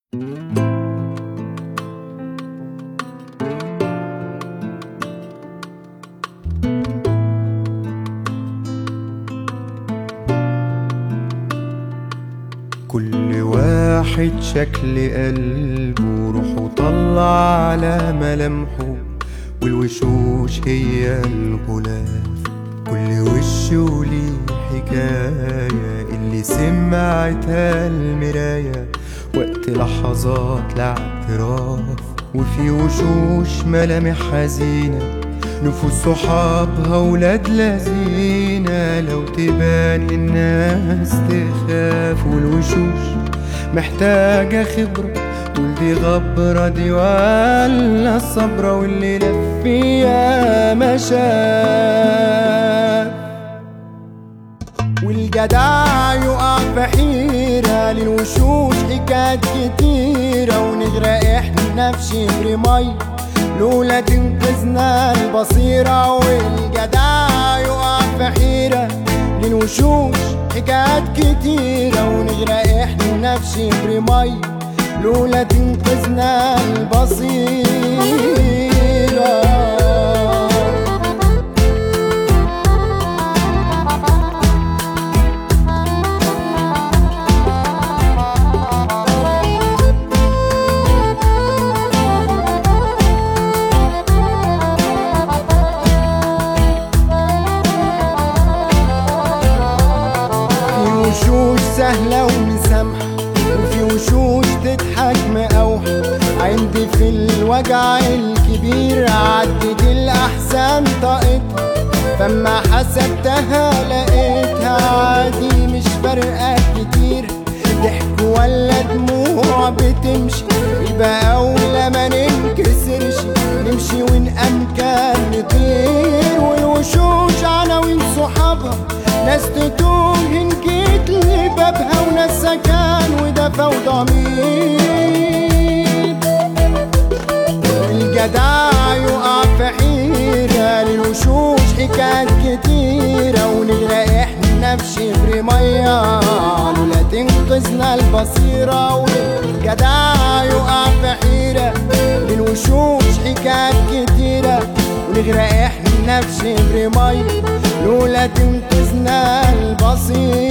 كل واحد شكل قلبه روحه طلع على ملامحه، والوشوش هي الغلاف، كل وش وليه حكاية اللي سمعتها المراية وقت لحظات الاعتراف. وفي وشوش ملامح حزينة، نفوس صحابها ولاد لذينة، لو تبان الناس تخاف. والوشوش محتاجة خبرة، تقول دي غبرة دي ولا الصبرة، واللي لف فيها ما شاف. والجدع يقع في حيرة، للوشوش حكايات كتيرة، ونغرق احنا في شبر مي لولا تنقذنا البصيرة. والجدع يقع في حيرة، للوشوش حكايات كتيرة، ونغرق احنا في شبر مي لولا تنقذنا البصيرة. وشوش سهلة ومسامحة، وفي وشوش تضحك مقاوحة، عندي في الوجع الكبير عدت الأحزان طاقتها، فما حسبتها لقيتها عادي مش فارقة كتير، ضحك ولا دموع بتمشي، يبقى أولى ما ننكسرش، نمشي وإن أمكن نطير. والوشوش عناوين صحابها، ناس تتوه إن جيت لبابها، وناس سكان ودفى وضمير. الجدع يقع في حيرة، للوشوش حكايات كتيرة، ونغرق احنا في شبر مية لولا تنقذنا البصيرة. والجدع يقع في حيرة، للوشوش حكايات كتيرة، ونغرق احنا في شبر مية لولا تنقذنا البصيرة.